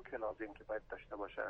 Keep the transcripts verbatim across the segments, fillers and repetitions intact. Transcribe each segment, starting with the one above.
که لازم که باید داشته باشن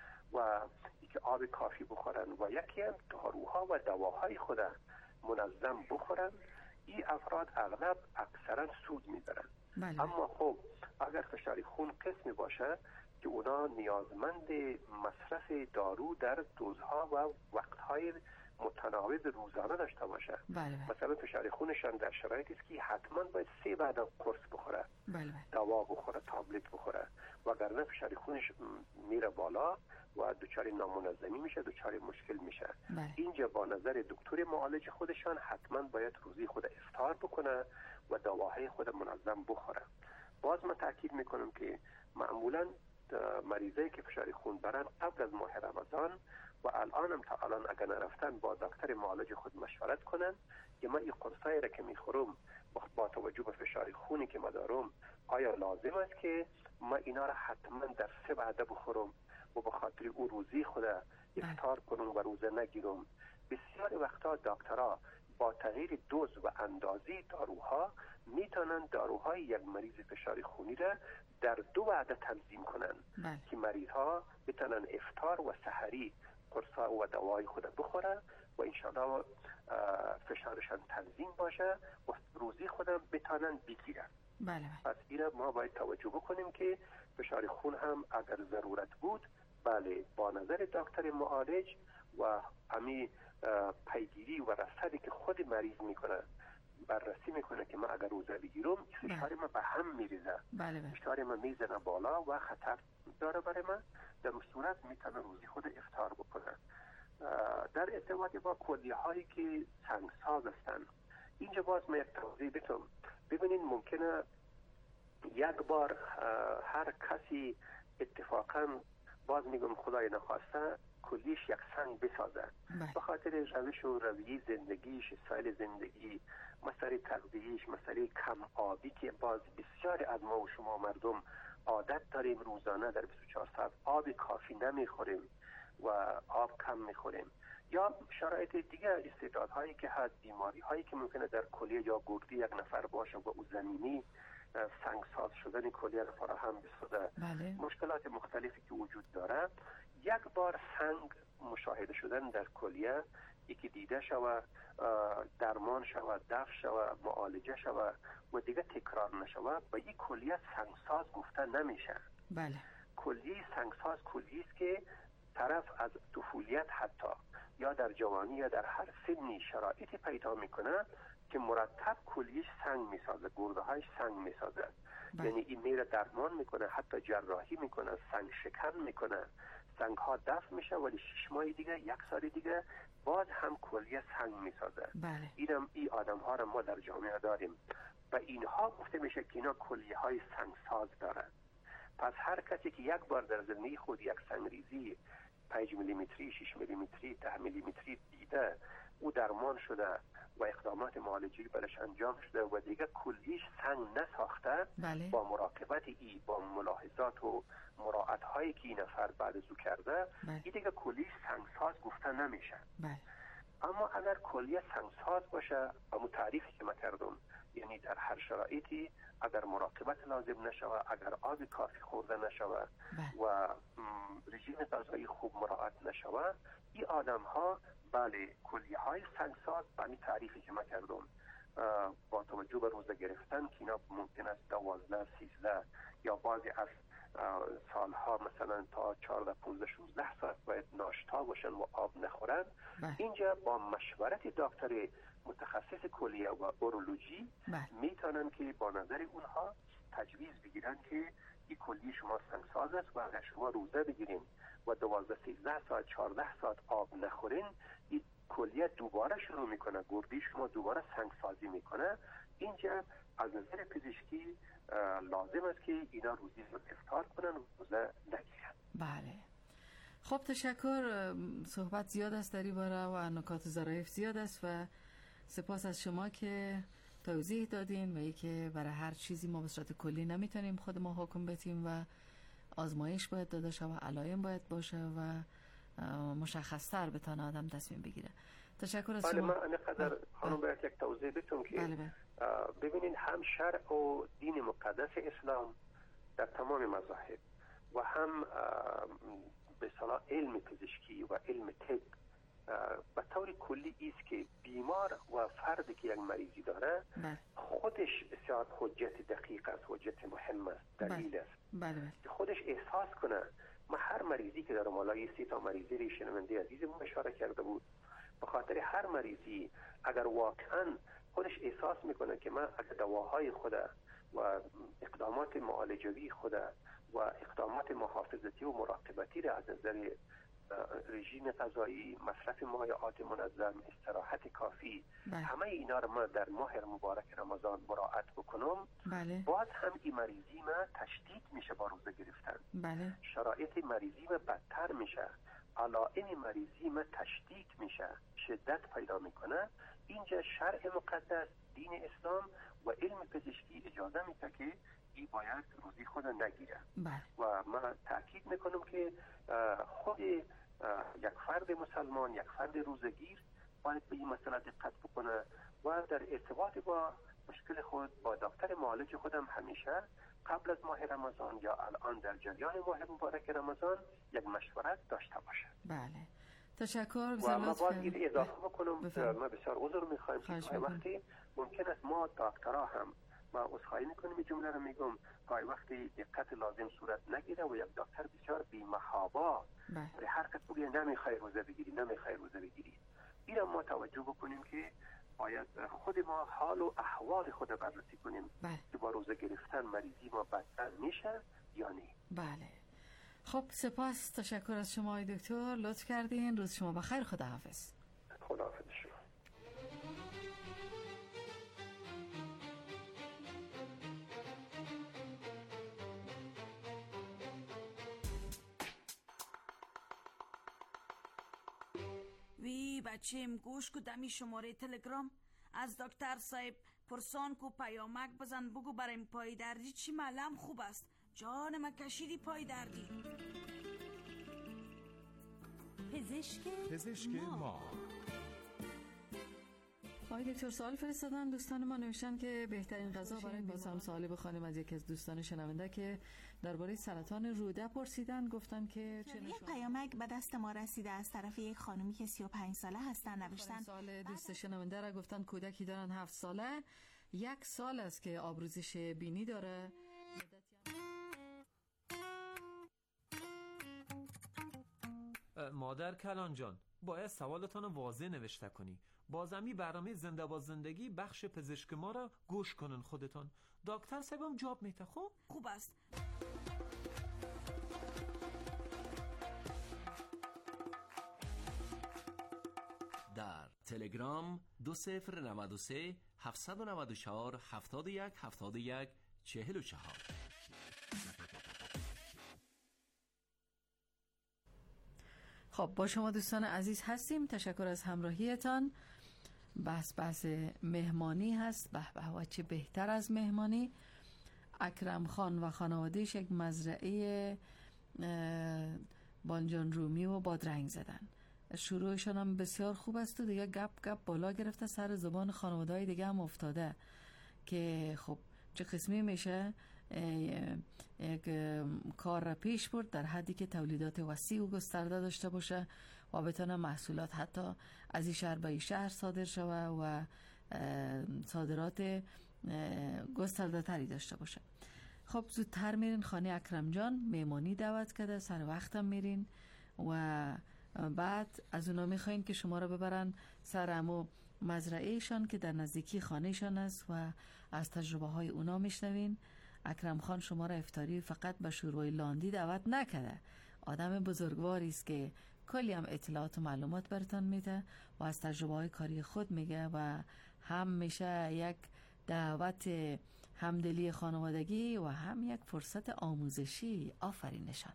و اینکه آب کافی بخورن و یکی هم داروها و دواهای خود منظم بخورن، این افراد اغلب اکثرا سود میبرن. بله. اما خب اگر فشار خون قسمی باشه که اونا نیازمند مصرف دارو در دوزها و وقتهای متناوب روزانه داشته باشه. بله. مثلا فشار خونشان در شرایطی است که حتما باید سه بعد قرص بخوره. بله. دوا بخوره، تابلت بخوره، وگرنه فشار خونش میره بالا و دچار نامنظمی میشه، دچار مشکل میشه. بله. اینجا با نظر دکتر معالج خودشان حتما باید روزی خود افطار بکنه و دواهای خود منظم بخوره. باز من تاکید میکنم که معمولا مریضایی که فشار خون برن قبل از ماه رمضان و الان هم تا الان اگر نرفتن با دکتر معالج خود مشورت کنن که من این قرصایی را که میخورم با توجه به فشار خونی که من دارم آیا لازم است که من اینا را حتما در سه وعده بخورم و به خاطر او روزی خود افطار کنم و روزه نگیرم. بسیار وقتا دکترها با تغییر دوز و اندازه داروها میتونن داروهای یک مریض فشار خونی را در دو وعده تنظیم کنن بله. که مریض ها بتونن افطار و سحری قرصا و دوای خود بخورن و انشاءالله فشارشان تنظیم باشه و روزی خودم بتونن بگیرن. بله. پس اینا ما باید توجه بکنیم که فشار خون هم اگر ضرورت بود بله با نظر دکتر معالج و همین پیگیری و رصدی که خود مریض میکنه بررسی میکنه که من اگر روزه بگیرم فشار من به هم میریزه، بله بله. فشار من میزنه بالا و خطر داره برای من، در صورت میتونه روزی خود افطار بکنه. در ارتباط با کلیه هایی که سنگساز هستن اینجا باز من یک توضیح بتم. ببینید ممکنه یک بار هر کسی اتفاقا باز میگم خدای نخواسته کلیش یک سنگ بسازه به خاطر روش و رویه زندگیش، استایل زندگی، مسئله تغذیه‌اش، مسئله کم آبی که باز بسیار از ما و شما مردم عادت داریم روزانه در بیست و چهار ساعت آب کافی نمیخوریم و آب کم میخوریم، یا شرایط دیگه استعدادهایی که هست، بیماری هایی که ممکنه در کلیه یا گردی یک نفر باشه و او زمینی سنگساز شدن کلیه را فراهم بسازه. بله. مشکلات مختلفی که وجود داره یک بار سنگ مشاهده شدن در کلیه یکی دیده شود، درمان شود، دفع شود، معالجه شود و دیگه تکرار نشود و این کلیه سنگساز گفته نمیشه. بله. کلیه سنگساز کلیه است که طرف از طفولیت حتی یا در جوانی یا در هر سنی شرایطی پیدا میکنه که مرتب کلیش سنگ میسازه، گرده هایش سنگ میسازه. یعنی این میره درمان میکنه، حتی جراحی میکنه، سنگ شکن میکنه، سنگ ها دفع میشه ولی شش ماه دیگه، یک سال دیگه باز هم کلیه سنگ میسازه. بله. اینم این آدم ها را ما در جامعه داریم و اینها گفته میشه که اینا کلیه های سنگ ساز دارن. پس هر کسی که یک بار در زندگی خود یک سنگریزی پنج میلیمتری، شش میلیمتری، ده میلیمتری دیده، او درمان شده و اقدامات معالجی برش انجام شده و دیگه کلیش سنگ نساخته. بله. با مراقبت ای، با ملاحظات و مراعات هایی که این نفر بعد از او کرده، بله. این دیگه کلیش سنگساز گفته نمیشه. بله. اما اگر کلیه سنگساز باشه همون تعریفی که من کردم، یعنی در هر شرایطی اگر مراقبت لازم نشوه، اگر آب کافی خورده نشوه و رژیم غذایی خوب مراعات نشوه، این آدم ها بله کلیه های سنگساز به این تعریفی که من کردم با توجه به روزه گرفتن که اینا ممکن است دوازده، سیزده یا بعضی از سالها مثلا تا چهارده، پانزده، شانزده ساعت باید ناشتا باشن و آب نخورن. اینجا با مشورت دکتر متخصص کلیه و اورولوژی میتونن که با نظر اونها تجویز بگیرن که این کلیه شما سنگساز است و اگر شما روزه بگیرین و دوازده، سیزده ساعت، چهارده ساعت آب نخورین، این کلیه دوباره شروع میکنه، گردی شما دوباره سنگسازی میکنه. اینجا از نظر پزشکی لازم است که اینا روزی رو افطار کنن و روزه نگیرن. بله. خب تشکر. صحبت زیاد است در این باره و نکات ظرایف زیاد است و سپاس از شما که توضیح دادین و ای که برای هر چیزی ما به صورت کلی نمیتونیم خود ما حکم بتیم و آزمایش باید داده شه و علائم باید باشه و مشخص‌تر بتونه آدم تصمیم بگیره. تشکر از شما. بله من اینقدر خانم باید یک توضیح بتونم که بله بله. ببینین هم شرع و دین مقدس اسلام در تمام مذاهب و هم به اصطلاح علم پزشکی و علم طب به طور کلی است که بیمار و فردی که یک مریضی داره بله. خودش بسیار حجت دقیق است، حجت مهم است، دلیل است. بله. بله. که خودش احساس کنه. ما هر مریضی که داره، مالای سی تا مریضی رو شنونده عزیزمون اشاره کرده بود، به خاطر هر مریضی اگر واقعا خودش احساس میکنه که من اگر دواهای خود و اقدامات معالجوی خود و اقدامات محافظتی و مراقبتی را از نظر رژیم غذایی، مصرف مایعات منظم، استراحت کافی، بله. همه اینا رو ما در ماه مبارک رمضان مراعات بکنم، بله. باز هم این مریضی ما تشدید میشه با روزه گرفتن. بله. شرایط مریضی ما بدتر میشه، علائم مریضی ما تشدید میشه، شدت پیدا میکنه. اینجا شرع مقدس، دین اسلام و علم پزشکی اجازه میده که این باید روزی خود نگیره. بله. و من تاکید میکنم که خود یک فرد مسلمان، یک فرد روزگیر باید به این مسئله دقت بکنه و در ارتباط با مشکل خود با دکتر معالج خودم همیشه قبل از ماه رمضان یا الان در جریان ماه مبارک رمضان یک مشورت داشته باشه. بله. تشکر. و ما باید این اضافه بکنم، بفرم. ما بسیار عذر میخوایم که وقتی ممکن است ما دکترها هم ما عذرخواهی میکنیم، این جمله رو میگم، گاهی وقتی دقت لازم صورت نگیره و یک دکتر بسیار بی‌محابا به هر کس بگه نمیخوای روزه بگیری، نمیخوای روزه بگیری. این ما توجه بکنیم که باید خود ما حال و احوال خود بررسی کنیم که با روزه گرفتن مریضی ما بدتر میشه یا نه. بله. خب سپاس، تشکر از شما آقای دکتر، لطف کردین. روز شما بخیر. خداحافظ. خداحافظ شما. وی بچیم گوش کو دمی شماره تلگرام از دکتر صاحب پرسان کو پیامک بزن بگو برایم پای دردی چی معلم خوب است. جان ما کشیدی پای دردی. پزشک پزشک ما. آقای دکتر سوال فرستادن، دوستان ما نوشتن که بهترین غذا برای باز هم سوالی بخوانیم از یکی از دوستان شنونده که درباره سرطان روده پرسیدن. گفتن که چه یک پیامک به دست ما رسیده از طرف یک خانومی که سی و پنج ساله هستن. نوشتن سال دوست شنونده را گفتن کودکی دارن هفت ساله، یک سال است که آبروزش بینی داره. مادر کلان جان، باید سوالتان واضح نوشته کنی. بازمی برنامه زنده با زندگی بخش پزشک ما را گوش کنن خودتان. دکتر صاحبم جواب میده. خوب خوب است. در تلگرام دو صفر نود و سه هفتصد و نود و چهار هفتاد و یک هفتاد و یک چهل و چهار. خب با شما دوستان عزیز هستیم. تشکر از همراهیتان. بحث بحث مهمانی هست. به به و چه بهتر از مهمانی. اکرم خان و خانوادهش یک مزرعه بانجان رومی و بادرنگ زدن. شروعشان هم بسیار خوب است و دیگه گپ گپ بالا گرفته، سر زبان خانواده‌های دیگه هم افتاده که خب چه قسمی میشه یک کار را پیش برد در حدی که تولیدات وسیع و گسترده داشته باشه و بتونه محصولات حتی از این شهر به این شهر صادر شوه و صادرات گسترده تری داشته باشه. خب زودتر میرین خانه اکرم جان، میمانی دعوت کرده، سر وقتم میرین و بعد از اونا میخواین که شما را ببرن سر امو مزرعهشان که در نزدیکی خانهشان است و از تجربه های اونا میشنوین. اکرم خان شما را افطاری فقط به شوربای لاندی دعوت نکرده، آدم بزرگواری است که کلی هم اطلاعات و معلومات براتون میده و از تجربه های کاری خود میگه و هم میشه یک دعوت همدلی خانوادگی و هم یک فرصت آموزشی. آفرینشان.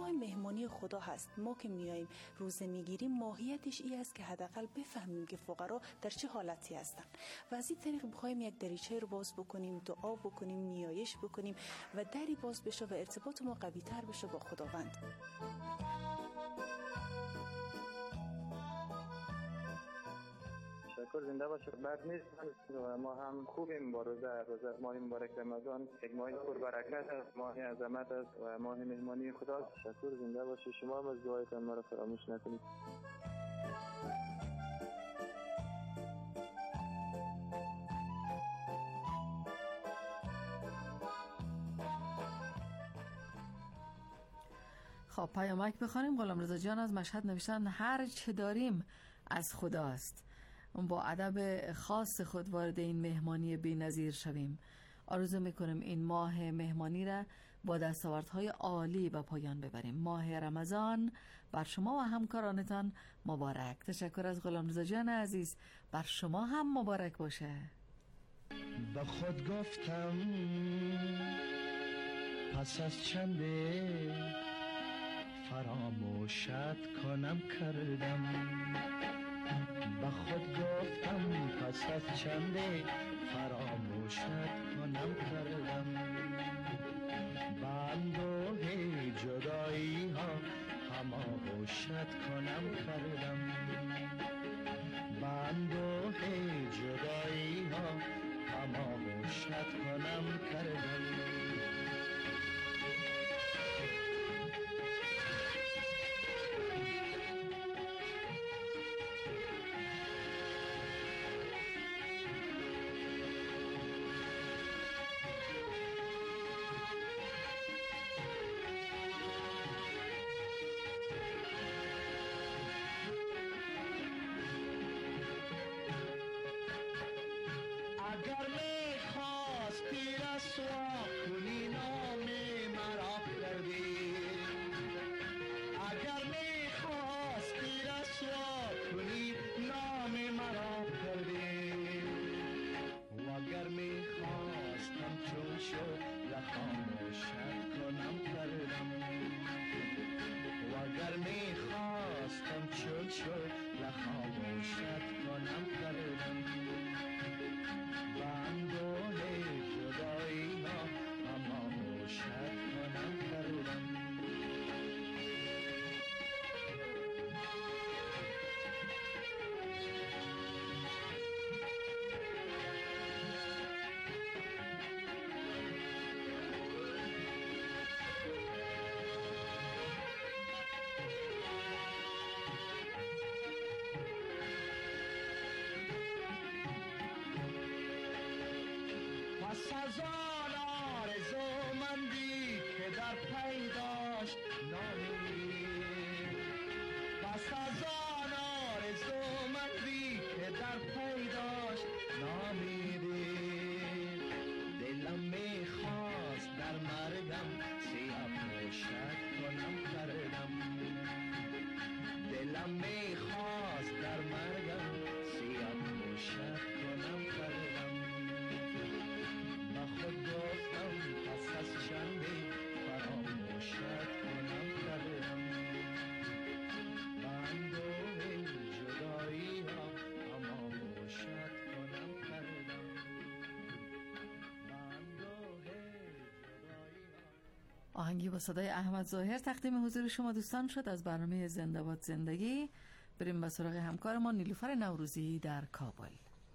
ماه مهمانی خدا هست. ما که میاییم روزه میگیریم ماهیتش این است که حداقل بفهمیم که فقرا در چه حالتی هستن و از این طریق بخوایم یک دریچه رو باز بکنیم، دعا بکنیم، نیایش بکنیم و دری باز بشه و ارتباط ما قوی تر بشه با خداوند. تشکر، زنده باشید. بعد نیست و ما هم خوبیم با روزه روزه ماه مبارک رمضان. یک ماه پر برکت است، ماه عظمت است و ماه مهمانی خداست. تشکر، زنده باشید. شما هم از دعایتان ما را فراموش نکنید. خب پیامک بخوانیم. غلامرضا جان از مشهد نوشتن هر چه داریم از خداست. با ادب خاص خود وارد این مهمانی بی‌نظیر شویم. آرزو میکنیم این ماه مهمانی را با دستاوردهای عالی به پایان ببریم. ماه رمضان بر شما و همکارانتان مبارک. تشکر از غلامرضا جان عزیز. بر شما هم مبارک باشه. به خود گفتم پس از چنده فراموشت کنم کردم. به خود گفتم پس از چنده فراموشت کنم کردم. به اندوه جدایی ها هماغوشت کنم کردم. به اندوه جدایی ها هماغوشت کنم کردم. از آن آرزومندی که در پیداش نامی، پس از آن آرزومندی که در پیداش نامیدی، دلم میخواست در مرگم سیاه پوشت کنم کردم، دلم میخواست در مرگم سیاه پوشت کنم کردم. خود گفتم پس از چندی فراموشت کنم کردم، بندوه جدایی ها فراموشت کنم کردم، بندوه جدایی ها. آهنگی با صدای احمد ظاهر تقدیم حضور شما دوستان شد از برنامه زنده باد زندگی. بریم به سراغ همکارمان نیلوفر نوروزی در کابل.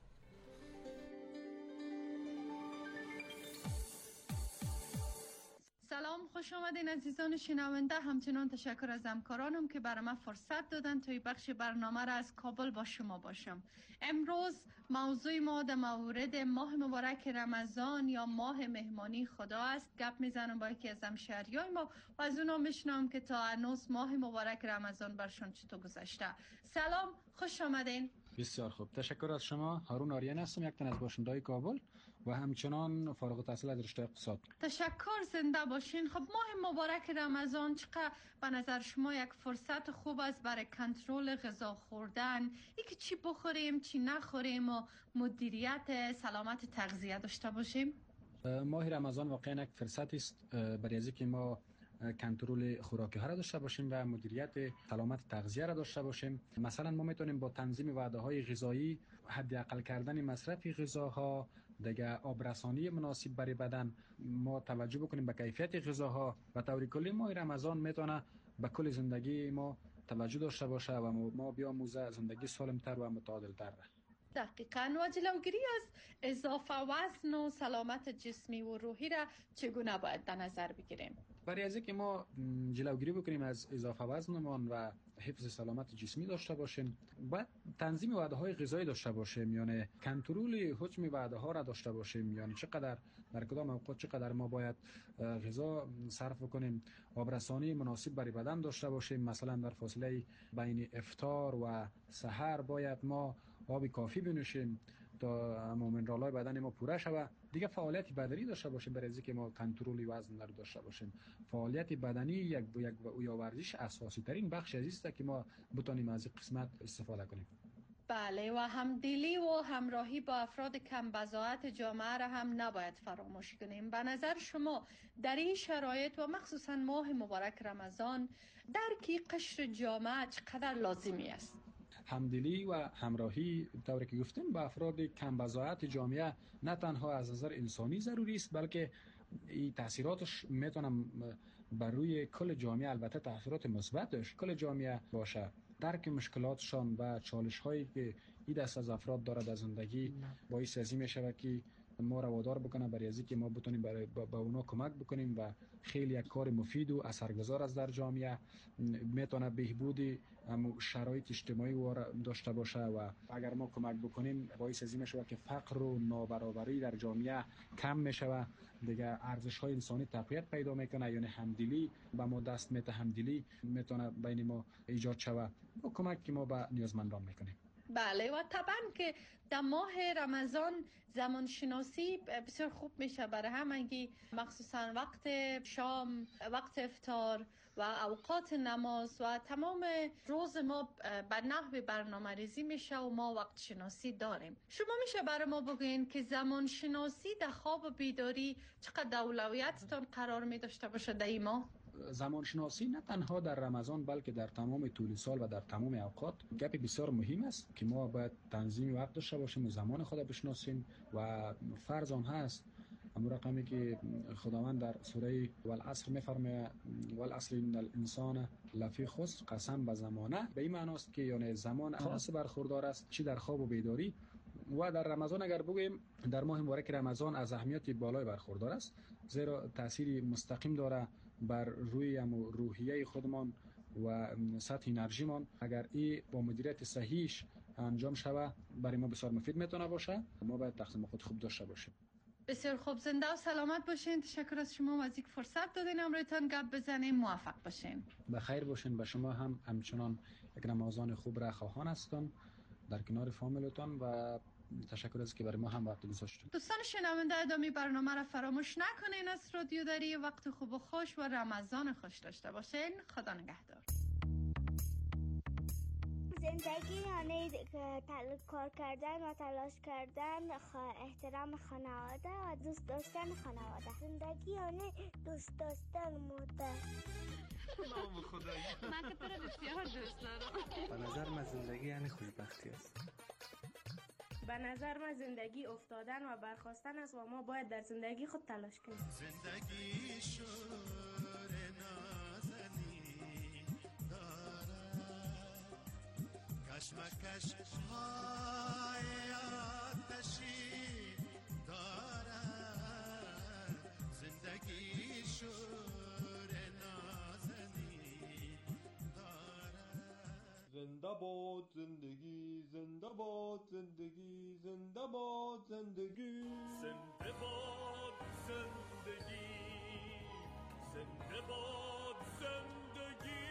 سلام، خوش آمدین عزیزان شنونده. همچنان تشکر از همکارانم که برای من فرصت دادن توی بخش برنامه را از کابل با شما باشم. امروز موضوع ما در مورد ماه مبارک رمضان یا ماه مهمانی خدا است. گپ میزنم با یکی از همشهریای ما و از اونا میشنم که تا هنوز ماه مبارک رمضان برشون چطور گذشته. سلام، خوش آمدین. بسیار خوب، تشکر از شما. هارون آریان هستم، یک تن از باشنده‌های کابل و همچنان فارغ التحصیل از رشته اقتصاد. تشکر، زنده باشین. خب ماه مبارک رمضان چقدر به نظر شما یک فرصت خوب است برای کنترل غذا خوردن، اینکه چی بخوریم چی نخوریم و مدیریت سلامت تغذیه داشته باشیم؟ ماه رمضان واقعا یک فرصت است برای اینکه ما کنترل خوراکی ها را داشته باشیم و مدیریت سلامت تغذیه را داشته باشیم. مثلا ما میتونیم با تنظیم وعده های غذایی، حداقل کردن مصرف غذاها، دیگه آبرسانی مناسب برای بدن، ما توجه بکنیم به کیفیت غذاها و طوری کلی ماه رمضان میتونه به کل زندگی ما توجه داشته باشه و ما بیاموزه زندگی سالمتر و متعادلتر. دقیقاً. و جلوگیری از اضافه وزن و سلامت جسمی و روحی را چگونه باید در نظر بگیریم؟ برای از اینکه ما جلوگیری بکنیم از اضافه وزنمان و حفظ سلامت جسمی داشته باشیم، باید تنظیم وعده های غذایی داشته باشیم، یعنی کنترل حجم وعده ها را داشته باشیم، یعنی چقدر در کدام اوقات چقدر ما باید غذا صرف کنیم، آبرسانی مناسب برای بدن داشته باشیم. مثلا در فاصله بین افطار و سحر باید ما آب کافی بنوشیم تا منرال‌های بدن ما پوره شود. دیگه فعالیت بدنی داشته باشیم برای اینکه ما کنترل وزن رو داشته باشیم. فعالیت بدنی یک یک یا ورزش اساسی ترین بخش از است که ما بتونیم از این قسمت استفاده کنیم. بله، و همدلی و همراهی با افراد کم بضاعت جامعه را هم نباید فراموش کنیم. به نظر شما در این شرایط و مخصوصا ماه مبارک رمضان درک قشر جامعه چقدر لازمی است؟ همدلی و همراهی طوری که گفتیم با افراد کم بضاعت جامعه نه تنها از نظر انسانی ضروری است، بلکه این تاثیراتش میتونه بر روی کل جامعه، البته تاثیرات مثبتش کل جامعه باشه. درک مشکلاتشان و چالش هایی که این دست از افراد داره در زندگی باعث ازی میشه که ما رو وادار بکنه برای از اینکه ما بتونیم برای با اونا کمک بکنیم و خیلی یک کار مفید و اثرگذار از در جامعه میتونه بهبود شرایط اجتماعی داشته باشه و اگر ما کمک بکنیم باعث از این میشه که فقر و نابرابری در جامعه کم میشه، دیگه ارزش های انسانی تقویت پیدا میکنه، یعنی همدلی به ما دست میده، همدلی میتونه بین ما ایجاد شود و کمک که ما به نیازمندان میکنیم. بله، و طبعا که در ماه رمضان زمان شناسی بسیار خوب میشه برای همگی، مخصوصا وقت شام، وقت افطار و اوقات نماز و تمام روز ما بر نحو برنامه ریزی میشه و ما وقت شناسی داریم. شما میشه برای ما بگوین که زمان شناسی در خواب و بیداری چقدر اولویتتان قرار می داشته باشه در این ماه؟ زمان شناسی نه تنها در رمضان بلکه در تمام طول سال و در تمام اوقات گپ بسیار مهم است که ما باید تنظیم وقت داشته باشیم و زمان خود بشناسیم و فرض آن هست همون رقمی که خداوند در سوره والعصر میفرماید والعصر ان الانسان لفی خسر، قسم به زمانه، به این معنی است که یعنی زمان خاص برخوردار است، چی در خواب و بیداری. و در رمضان اگر بگویم در ماه مبارک رمضان از اهمیت بالای برخوردار است، زیرا تأثیر مستقیم داره بر روی روحیه خودمان و سطح انرژیمان. اگر این با مدیریت صحیحش انجام شود برای ما بسیار مفید میتونه باشه. ما باید تقسیم خود خوب داشته باشیم. بسیار خوب، زنده و سلامت باشین. تشکر از شما و از اینکه فرصت دادین امروزتان گپ بزنیم. موفق باشین. بخیر باشین. به شما هم همچنان یک رمضان خوب را خواهان هستم در کنار فامیلتان و تشکر از که برای ما هم وقت گذاشتید. دوستان شنونده ادامه برنامه را فراموش نکنین. از رادیو دری وقت خوب و خوش و رمضان خوش داشته باشین. خدا نگهدار. زندگی یعنی کار کردن و تلاش کردن، احترام خانواده و دوست داشتن خانواده. زندگی یعنی دوست داشتن مادر. نام خدایی من که تو رو بسیار دوست دارم. به نظر من زندگی یعنی خوشبختی است. به نظر من زندگی افتادن و برخاستن است و ما باید در زندگی خود تلاش کنیم. زندگی شور نازنی دارد، کشمکش های آتشی دارد. زندگی شور نازنی دارد. زنده باد زندگی، زنده باد زندگی، زنده باد زندگی، زنده باد زندگی، زنده باد زندگی.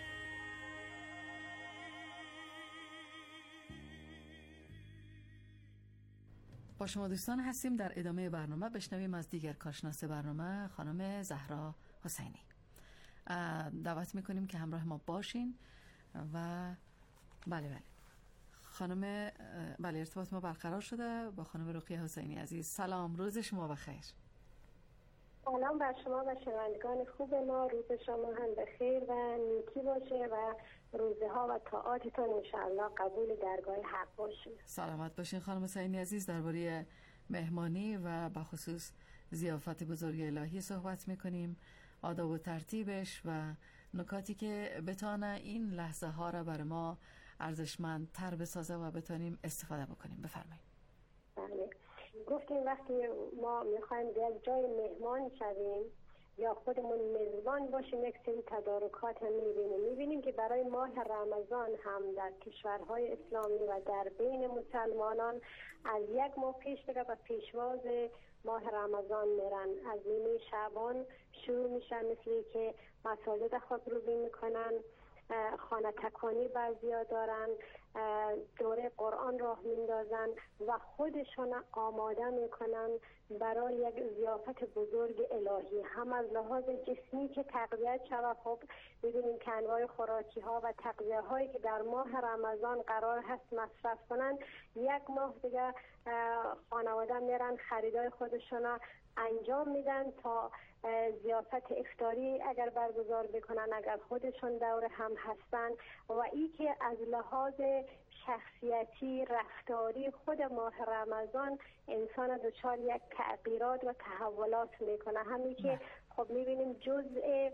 با شما دوستان هستیم در ادامه برنامه. بشنویم از دیگر کارشناس برنامه خانم زهرا حسینی. دعوت میکنیم که همراه ما باشین و بله بله خانم بله ارتباط ما برقرار شده با خانم رقیه حسینی عزیز. سلام، روز شما بخیر. سلام بر شما و شنوندگان خوب ما. روز شما هم بخیر و نیکی باشه و روزه ها و طاعاتتون انشاءالله قبول درگاه حق باشه. سلامت باشین خانم سعینی عزیز. درباره مهمانی و بخصوص ضیافت بزرگ الهی صحبت میکنیم، آداب و ترتیبش و نکاتی که بتانه این لحظه ها را بر ما ارزشمندتر بسازه و بتانیم استفاده بکنیم. بفرمایید. بله. گفتیم وقتی ما میخوایم به یک جای مهمان شویم یا خودمون میزبان باشیم یک سری تدارکات هم میبینیم میبینیم که برای ماه رمضان هم در کشورهای اسلامی و در بین مسلمانان از یک ماه پیش دیگه و پیشواز ماه رمضان میرن. از نیمه شعبان شروع میشن، مثلی که مساجد خودروبی میکنن، خانه تکانی بعضیا دارن، دوره قرآن راه میندازن و خودشون آماده میکنن برای یک ضیافت بزرگ الهی، هم از لحاظ جسمی که تغذیه شود. خب ببینیم که انواع خوراکی ها و تغذیه هایی که در ماه رمضان قرار هست مصرف کنن، یک ماه دیگه خانواده میرن خریدای خودشون انجام میدن تا ضیافت افطاری اگر برگزار بکنن، اگر خودشون دور هم هستن. و این که از لحاظ شخصیتی رفتاری خود ماه رمضان انسان دچار یک تغییرات و تحولات میکنه. همین که خب میبینیم جزء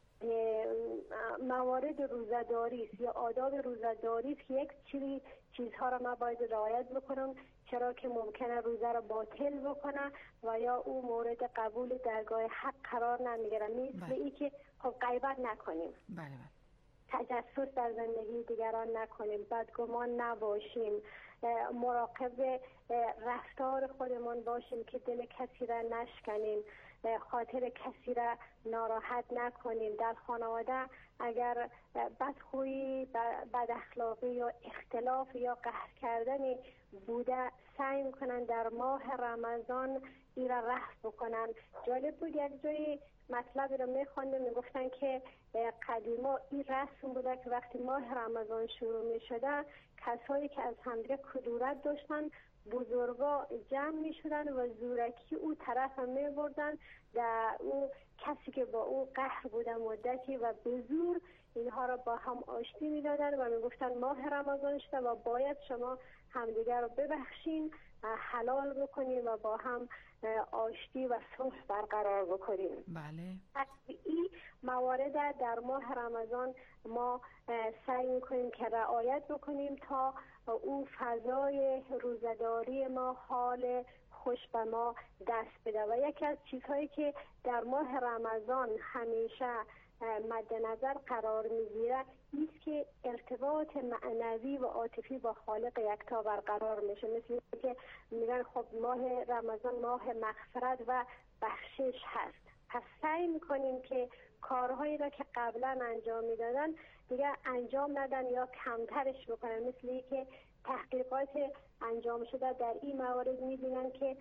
موارد روزه‌داری است یا آداب روزه‌داری است که یک چیزی چیزها را ما باید رعایت بکنم، چرا که ممکنه روزه را باطل بکنه و یا او مورد قبول درگاه حق قرار نمیگیره. مثل این که خب غیبت نکنیم، بله بله. تجسس در زندگی دیگران نکنیم، بدگمان نباشیم، مراقب رفتار خودمون باشیم که دل کسی را نشکنیم، خاطر کسی را ناراحت نکنیم. در خانواده اگر بدخویی، بد اخلاقی یا اختلاف یا قهر کردن بوده، سعی میکنن در ماه رمضان این را رفع بکنن. جالب بود یک جایی مطلبی رو میخوندم، میگفتن که قدیما این رسم بوده که وقتی ماه رمضان شروع میشده کسایی که از همدیگه کدورت داشتن بزرگا جمع می شدن و زورکی او طرف هم می بردن در او کسی که با او قهر بوده مدتی و به زور اینها را با هم آشتی می دادن و می گفتن ماه رمضان شده و باید شما همدیگر رو ببخشین، حلال بکنیم و با هم آشتی و صلح برقرار بکنیم. بله. این موارد در ماه رمضان ما سعی میکنیم که رعایت بکنیم تا او فضای روزداری ما، حال خوش به ما دست بده. و یکی از چیزهایی که در ماه رمضان همیشه مد نظر قرار میگیره نیست که ارتباط معنوی و عاطفی با خالق یکتا برقرار میشه. مثل که میگن خب ماه رمضان ماه مغفرت و بخشش هست، پس سعی میکنیم که کارهایی را که قبلا انجام میدادن دیگه انجام ندن یا کمترش بکنن. مثل که تحقیقات انجام شده در این موارد میبینن که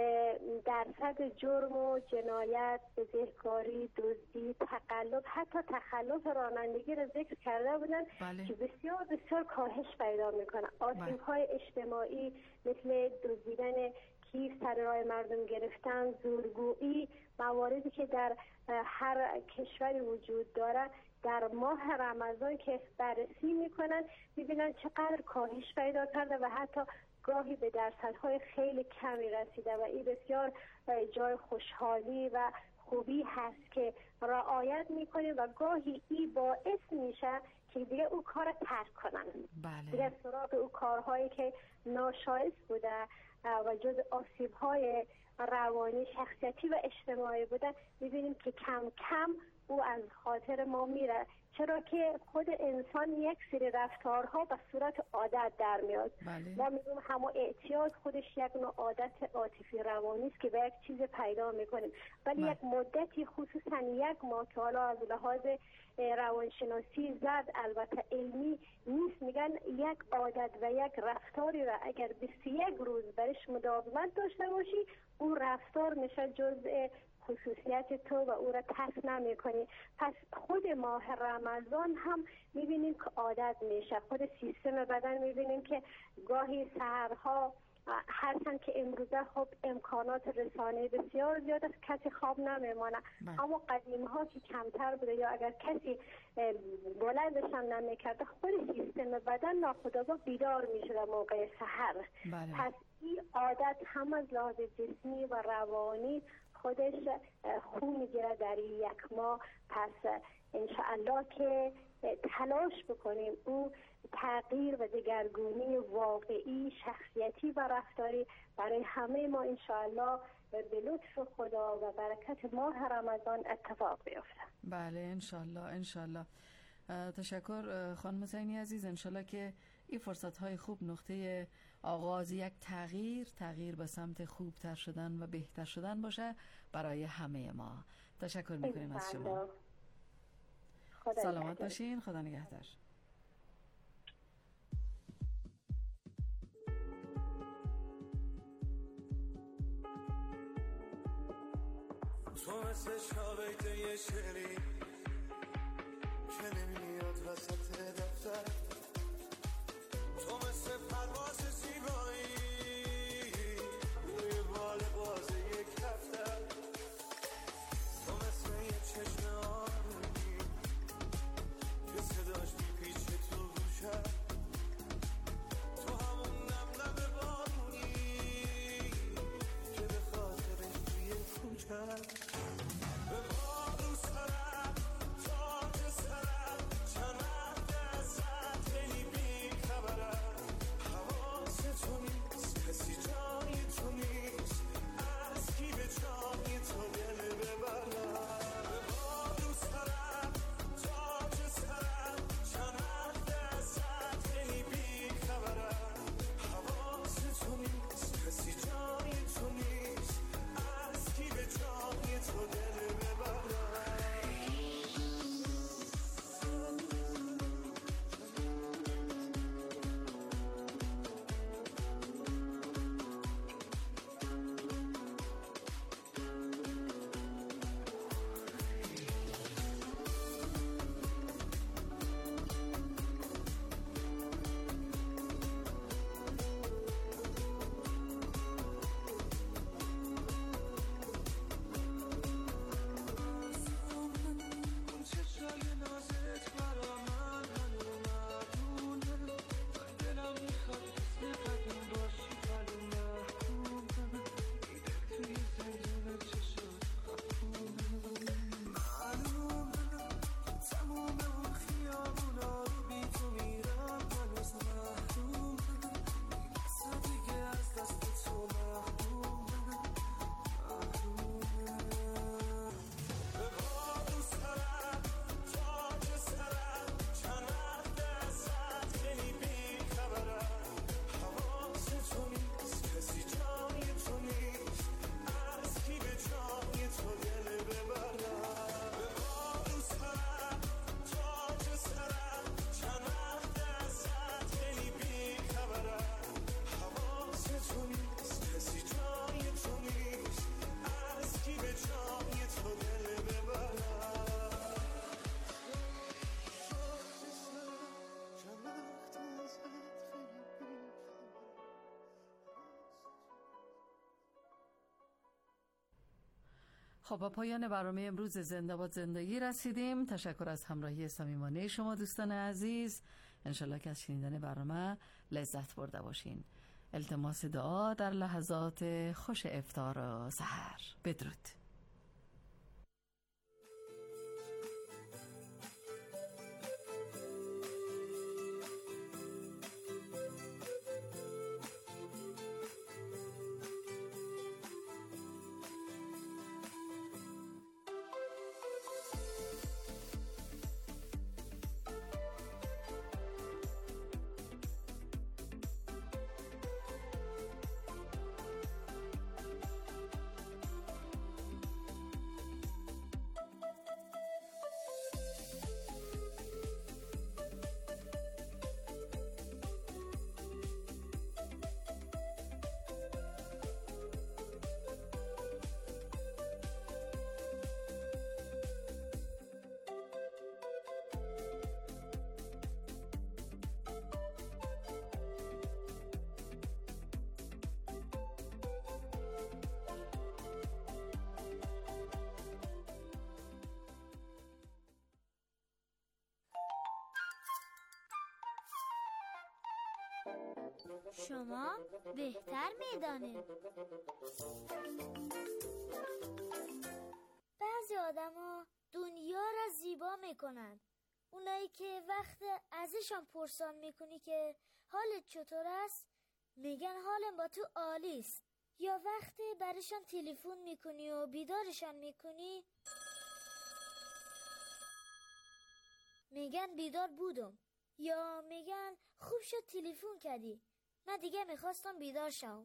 درصد جرم و جنایت، بزهکاری، دزدی، تقلب، حتی تخلف رانندگی را ذکر کرده بودن بله. که بسیار بسیار کاهش پیدا میکنه. آسیب‌های اجتماعی مثل دزدیدن کیف، سر راه مردم گرفتن، زورگویی، مواردی که در هر کشوری وجود داره در ماه رمضان که بررسی میکنن میبینن چقدر کاهش پیدا کرده و حتی گاهی به درصدهای خیلی کمی رسیده و این بسیار جای خوشحالی و خوبی هست که رعایت میکنیم و گاهی این باعث میشه که دیگه او کار ترک کنن. بله. دیگه سراغ او کارهایی که ناشایست بوده و جز آسیب‌های روانی، شخصیتی و اجتماعی بوده میبینیم که کم کم او از خاطر ما میره، چرا که خود انسان یک سری رفتارها به صورت عادت در میاد. بله. ما میگیم همون اعتیاد خودش یک نوع عادت عاطفی روانی است که به یک چیز پیدا میکنیم، ولی بله. یک مدتی خصوصا یک ماه که حالا از لحاظ روانشناسی زد البته علمی نیست، میگن یک عادت و یک رفتاری را اگر بیست و یک روز برش مداومت داشته باشی اون رفتار میشه جزء خصوصیت تو و او را ترک نمی کنی. پس خود ماه رمضان هم میبینیم که عادت میشه، خود سیستم بدن میبینیم که گاهی سحرها هرچند که امروزه خب امکانات رسانه بسیار زیاد است، کسی خواب نمیمانه، اما قدیم ها که کمتر بوده یا اگر کسی بلندش هم نمیکرده خود سیستم بدن ناخودآگاه بیدار میشده موقع سحر. پس این عادت هم از لحاظ جسمی و روانی خودش خون میگیره در یک ماه. پس انشاءالله که تلاش بکنیم او تغییر و دگرگونی واقعی شخصیتی و رفتاری برای همه ما انشاءالله به لطف خدا و برکت ماه رمضان اتفاق بیفته. بله انشاءالله انشاءالله. تشکر خانم زینی عزیز. انشاءالله که این فرصت های خوب نقطه آغاز یک تغییر تغییر به سمت خوبتر شدن و بهتر شدن باشه برای همه ما. تشکر میکنیم از شما. سلامت باشین. خدا نگهدار. تو مثل شابیت یه شعری که نمیاد وسط دفتر، تو مثل پرواز زیبایی روی بال بازه یک دفتر، تو مثل یه چشم آرومی که صداش میپیچه تو گوشم، تو همون نم نم بارونی که به خاطرش توی کوچم به بارو سرم تاج سرم چند ازت خیلی بی خبرم، حواس تو نیست کسی جای تو نیست، از کی به جای تو دل ببرم، به بارو سرم تاج سرم چند ازت خیلی بی خبرم، حواس تو نیست کسی جای تو نیست، از کی به جای تو دل خب با پایان برنامه امروز زنده باد زندگی رسیدیم. تشکر از همراهی صمیمانه شما دوستان عزیز. انشالله که از شنیدن برنامه لذت برده باشین. التماس دعا در لحظات خوش افطار و سحر. بدرود. شما بهتر میدانید. بعضی آدما دنیا را زیبا میکنن. اونایی که وقت ازشان پرسان میکنی که حالت چطور است میگن حالم با تو عالی است. یا وقتی برشان تلفن میکنی و بیدارشان میکنی میگن بیدار بودم. یا میگن خوب شد تلفن کردی، من دیگه میخواستم بیدار شم.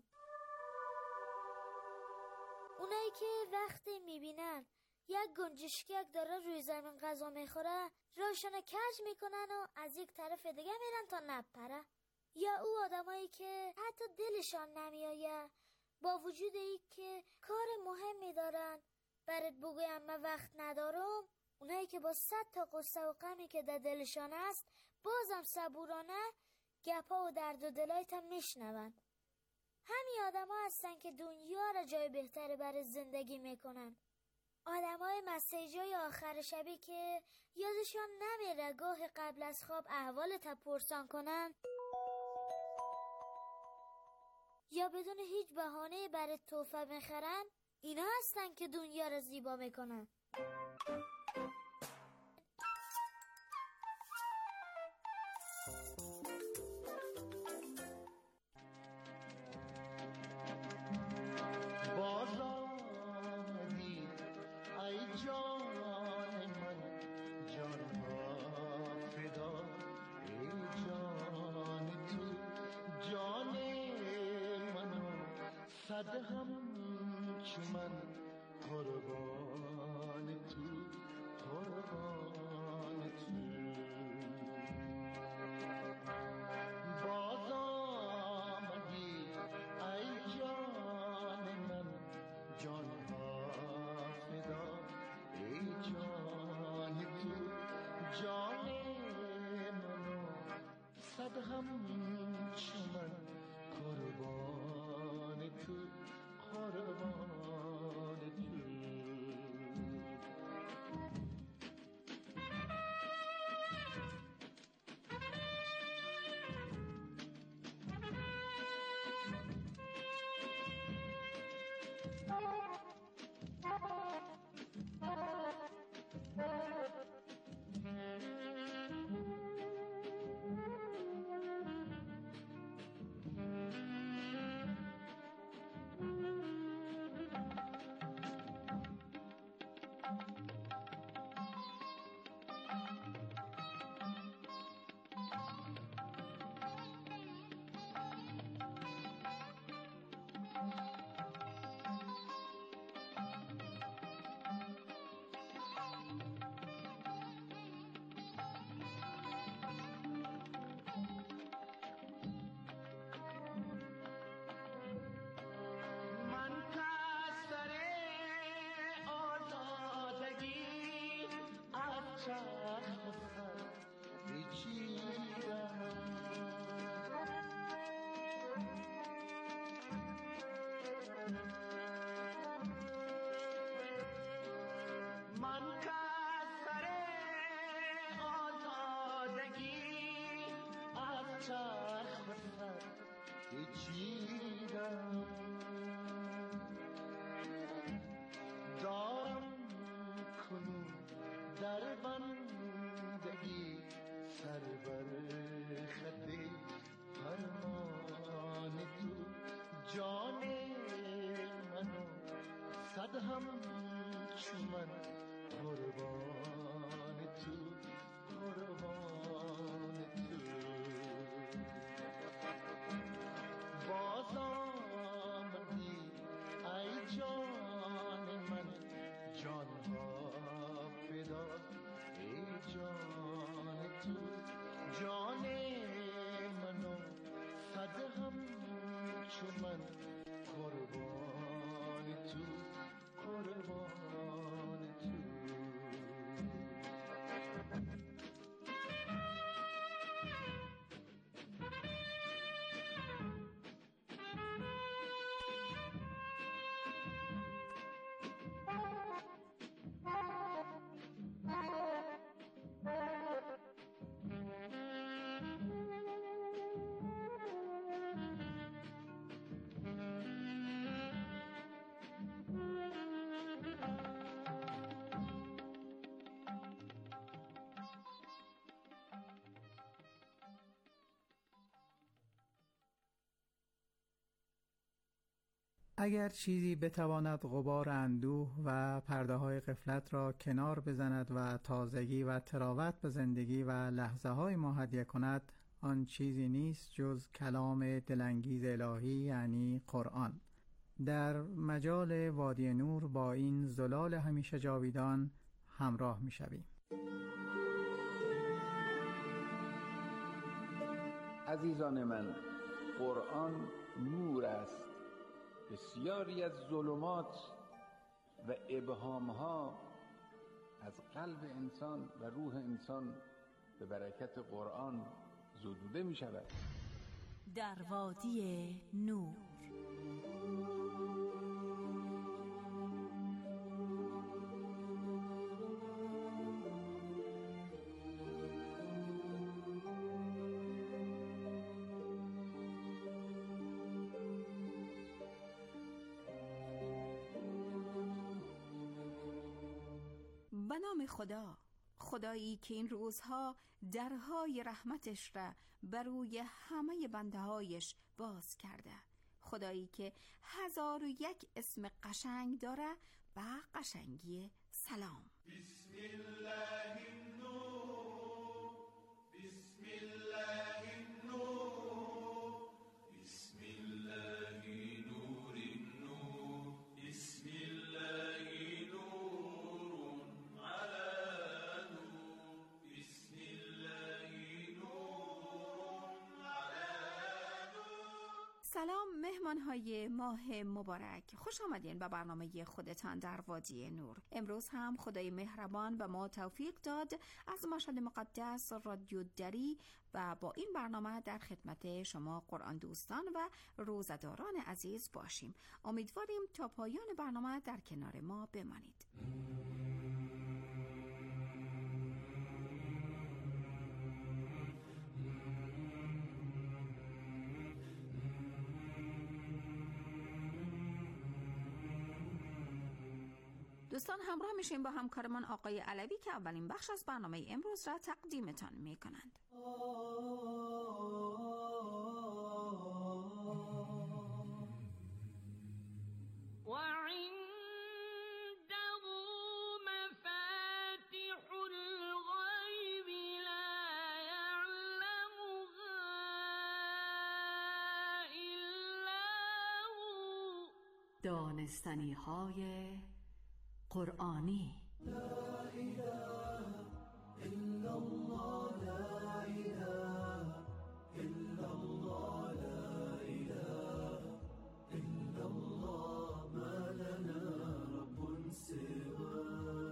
اونایی که وقتی میبینن یک گنجشکک داره روی زمین غذا میخوره راشنه کج میکنن و از یک طرف دیگه میرن تا نپره. یا او آدمایی که حتی دلشان نمیایه با وجود ای که کار مهمی دارن برات بگویم من وقت ندارم، اونایی که با صد تا قصه و غمی که در دلشان است بازم صبورانه گپا و درد و دلایت هم میشنون. همین آدم ها هستن که دنیا را جای بهتری برای زندگی میکنن. آدم های مسیجای آخر شبی که یادشان نمیره گاه قبل از خواب احوال تا پرسان کنن یا بدون هیچ بهانه برای تحفه میخرن، اینا هستن که دنیا را زیبا میکنن. صد هم چو من قربان تو، قربان تو. باز آمدی ای جان من، جان ها فدا ای جان تو، جان منو صد هم چو من قربان تو، قربان تو. هم چو من قربان تو، قربان تو. باز اگر چیزی بتواند غبار اندوه و پرده های غفلت را کنار بزند و تازگی و تراوت به زندگی و لحظه های ما هدیه کند، آن چیزی نیست جز کلام دلانگیز الهی یعنی قرآن. در مجال وادی نور با این زلال همیشه جاویدان همراه می شویم. عزیزان من، قرآن نور است. بسیاری از ظلمات و ابهامها از قلب انسان و روح انسان به برکت قرآن زدوده می شود. در وادی نور. به نام خدا، خدایی که این روزها درهای رحمتش را بروی همه بنده هایش باز کرده، خدایی که هزار و یک اسم قشنگ داره و قشنگی سلام. بسم الله النور، بسم الله النور، بسم الله نور النور، بسم الله نور على نور، بسم الله نور على نور. سلام مهمان های ماه مبارک، خوش آمدین به برنامه خودتان در وادی نور. امروز هم خدای مهربان به ما توفیق داد از مشهد مقدس رادیو دری و با این برنامه در خدمت شما قرآن دوستان و روزداران عزیز باشیم. امیدواریم تا پایان برنامه در کنار ما بمانید. دوستان همراه میشیم با همکارمان آقای علوی که اولین بخش از برنامه امروز را تقدیمتان میکنند. و عنده مفاتح الغیب لا یعلمها الا هو. دانستنی های قرآنی. لا اله الا الله، لا اله الا الله، لا اله الا الله، ما لنا رب سواه.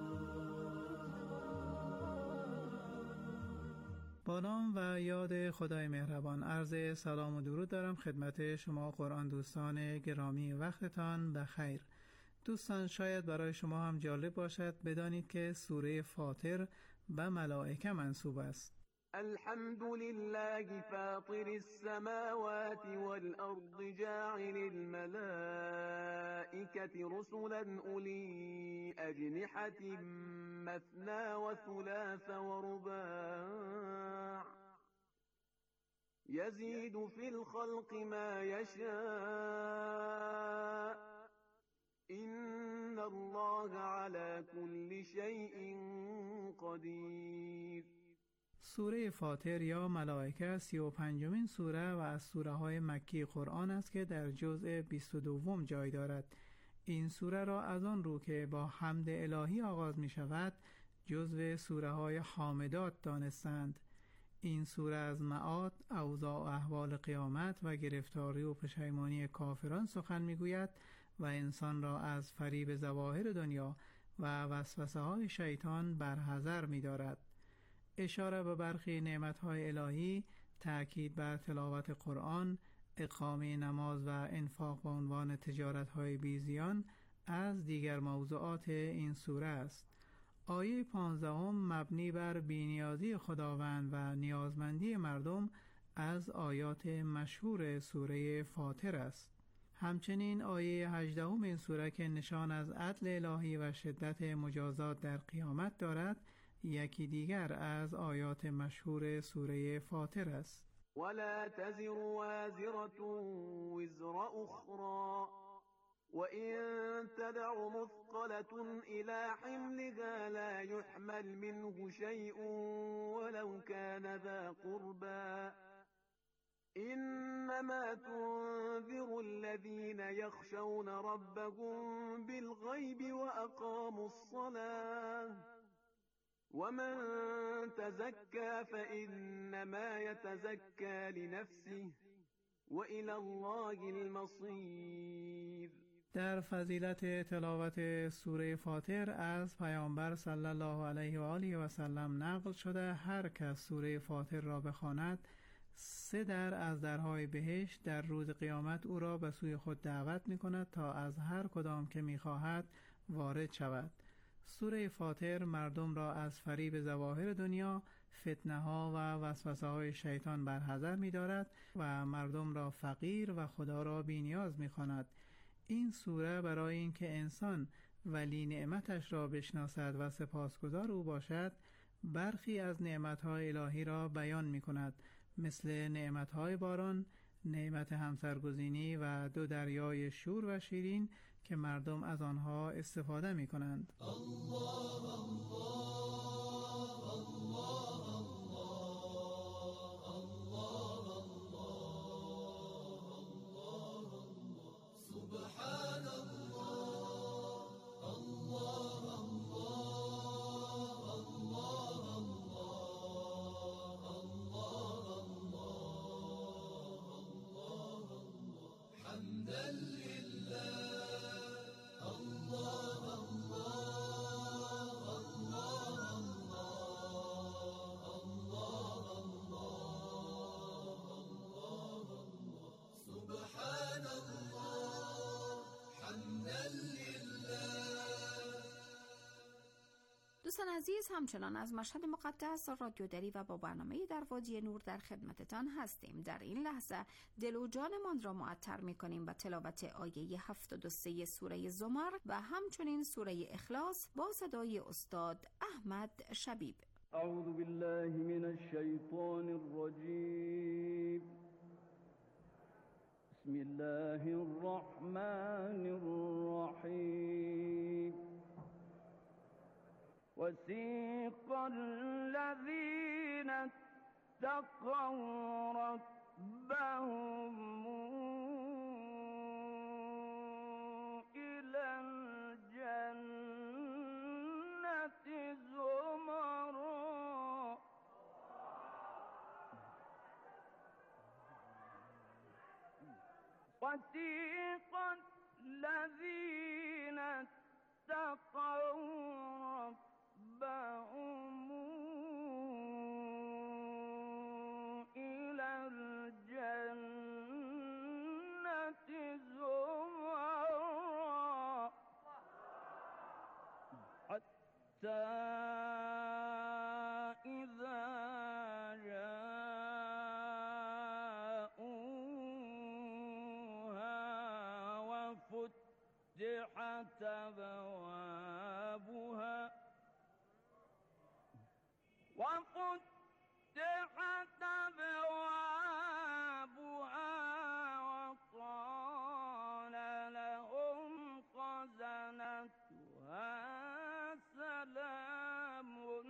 با نام و یاد خدای مهربان عرض سلام و درود دارم خدمت شما قرآن دوستان گرامی. وقتتان بخیر. دوستان شاید برای شما هم جالب باشد بدانید که سوره فاطر به ملائکه منسوب است. الحمد لله فاطر السماوات والأرض جاعل الملائكة رسلا أولي أجنحة مثنى وثلاث ورباع يزيد في الخلق ما يشاء إن الله على كل شيء قدير. سوره فاطر یا ملائکه سی و پنجمین سوره و از سوره های مکی قرآن است که در جزء بیست و دوم جای دارد. این سوره را از آن رو که با حمد الهی آغاز می شود جزء سوره های حامدات دانستند. این سوره از معاد، اوضاع و احوال قیامت و گرفتاری و پشیمانی کافران سخن می گوید و انسان را از فریب ظواهر دنیا و وسوسه های شیطان برحذر می دارد. اشاره به برخی نعمت‌های الهی، تأکید بر تلاوت قرآن، اقامه نماز و انفاق به عنوان تجارت‌های بیزیان از دیگر موضوعات این سوره است. آیه پانزدهم مبنی بر بی‌نیازی خداوند و نیازمندی مردم از آیات مشهور سوره فاطر است. همچنین آیه هجدهم این سوره که نشان از عدل الهی و شدت مجازات در قیامت دارد یکی دیگر از آیات مشهور سوره فاطر است. ولا تزر وازرة وزر أخرى وإن تدع مثقلة إلى حملها لا يحمل منه شيء ولو كان ذا قربى إنما تنذر الذين يخشون ربهم بالغيب وأقاموا الصلاة ومن تزكى فإنما يتزكى لنفسه وإلى الله المصير. در فضیلت تلاوت سوره فاطر از پیامبر صلی الله علیه و آله و سلم نقل شده هر کس سوره فاطر را بخواند سه در از درهای بهشت در روز قیامت او را به سوی خود دعوت می کند تا از هر کدام که می خواهد وارد شود. سوره فاطر مردم را از فریب ظواهر دنیا، فتنه ها و وسوسه های شیطان برحذر می دارد و مردم را فقیر و خدا را بی نیاز می خواند. این سوره برای اینکه انسان ولی نعمتش را بشناسد و سپاسگزار او باشد برخی از نعمتهای الهی را بیان می کند، مثل نعمتهای باران، نعمت همسرگزینی و دو دریای شور و شیرین که مردم از آنها استفاده می کنند. الله الله الله الله الله سبحان الله الله حمدا لله الله الله الله الله الله سبحان الله حمدا لله. دوستان عزیز، همچنان از مشهد مقدس رادیو دری و با برنامه در وادی نور در خدمتتان هستیم. در این لحظه دل و جانمان را معطر می کنیم به تلاوت آیه هفتاد و سه سوره زمر و همچنین سوره اخلاص با صدای استاد احمد شبیب. اعوذ بالله من الشیطان الرجیم. بسم الله الرحمن الرحیم. وسيق الذين اتقوا ربهم إلى الجنة زمرا وسيق الذين اتقوا ربهم إلى الجنة زمرا حتى إذا جاءوها وفتحت أبوابها وفتحت أبوابها وقال لهم خزنتها سلام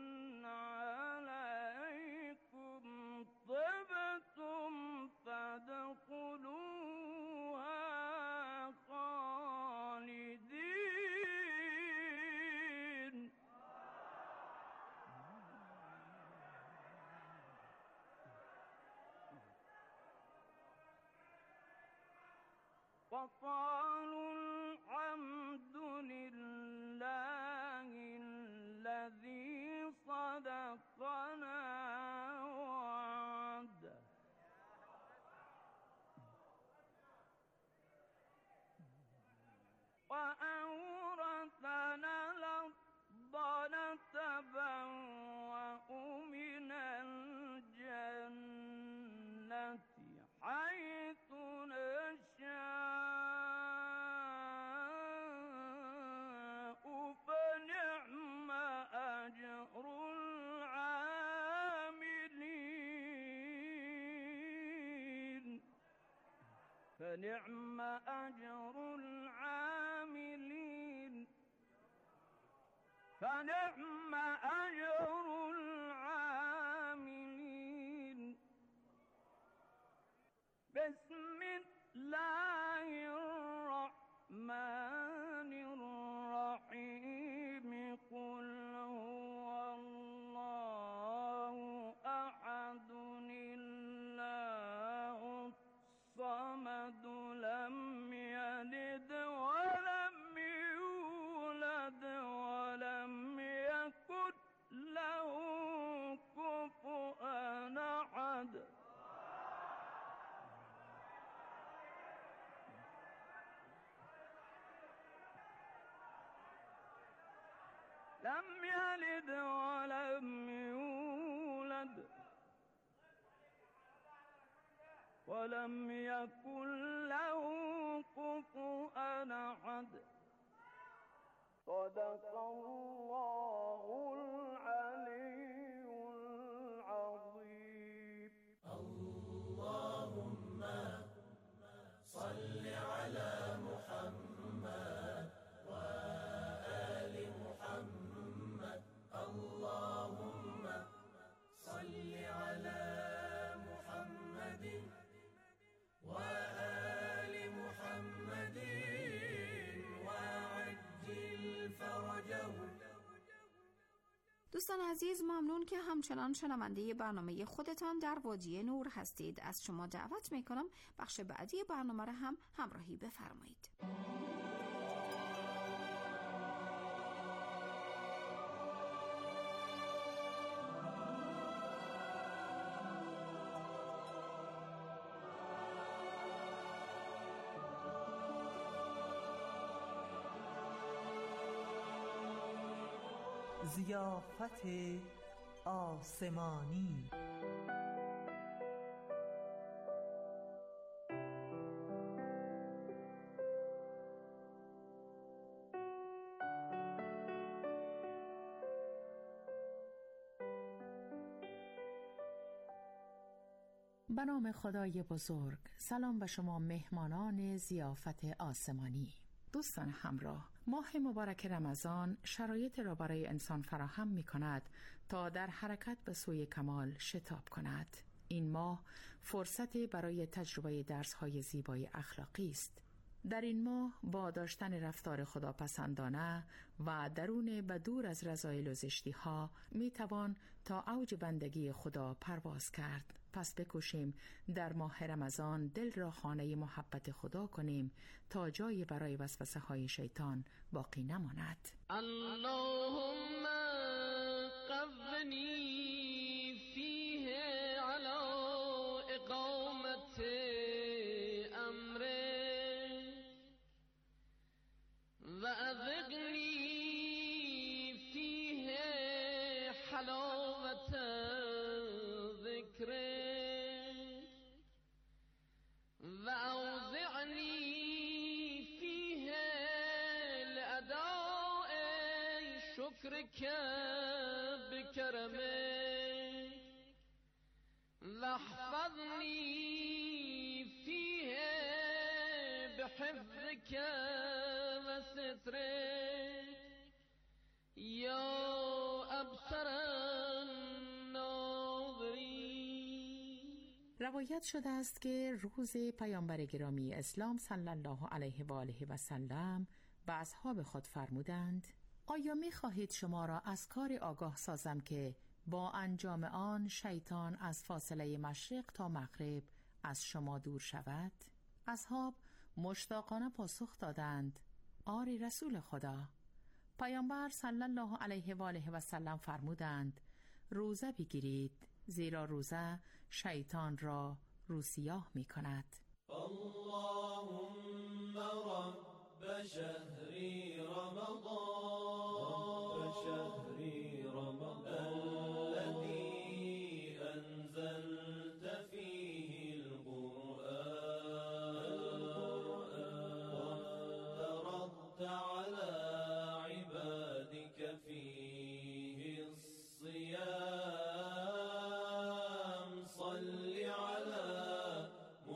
عليكم طبتم فادخلوها خالدين. وقالوا الحمد لله الذي صدقنا وعده وأورثنا الأرض نتبوأ من الجنة حيث نشاء فنعم أجر العاملين فنعم أجر العاملين فنعم أجر العاملين بسم الله الرحمن الرحيم قل هو الله أحد الله الصمد لم يلد ولم يولد ولم يكن له كفؤا أحد لم يلد ولم يولد ولم يكن له كفؤا أحد صدق الله العلي العظيم اللهم صل على محمد وآل محمد اللهم صل على محمد وآل محمد وعجل فرجهم. دوستان عزیز، ممنون که همچنان شنونده برنامه خودتان در وادی نور هستید. از شما دعوت میکنم بخش بعدی برنامه را هم همراهی بفرمایید. ضیافت آسمانی. به نام خدای بزرگ. سلام به شما مهمانان ضیافت آسمانی. دوستان همراه، ماه مبارک رمضان شرایط را برای انسان فراهم می کند تا در حرکت به سوی کمال شتاب کند. این ماه فرصت برای تجربه درس‌های زیبای اخلاقی است. در این ماه با داشتن رفتار خداپسندانه و درون به دور از رذایل و زشتی‌ها می توان تا اوج بندگی خدا پرواز کرد. پس بکوشیم در ماه رمضان دل را خانه محبت خدا کنیم تا جایی برای وسوسه های شیطان باقی نماند. اللهم قونی فیه علی اقامت امره و اذقنی فیه حلاوت ذکره و اوزعنی فیه لأداء شکرک بکرمه و احفظنی فیه بحفظک و ستره یا ابصر روایت شده است که روز پیامبر گرامی اسلام صلی الله علیه و آله و سلم به اصحاب خود فرمودند: آیا می خواهید شما را از کار آگاه سازم که با انجام آن شیطان از فاصله مشرق تا مغرب از شما دور شود؟ اصحاب مشتاقانه پاسخ دادند: آری رسول خدا. پیامبر صلی الله علیه و آله و سلم فرمودند: روزه بگیرید، زیرا روزه شیطان را روسیاه می کند. اللهم رب شهری رمضان رب شهری رمضان الذي انزلت فيه القرآن وافترضت على عبادك فيه الصيام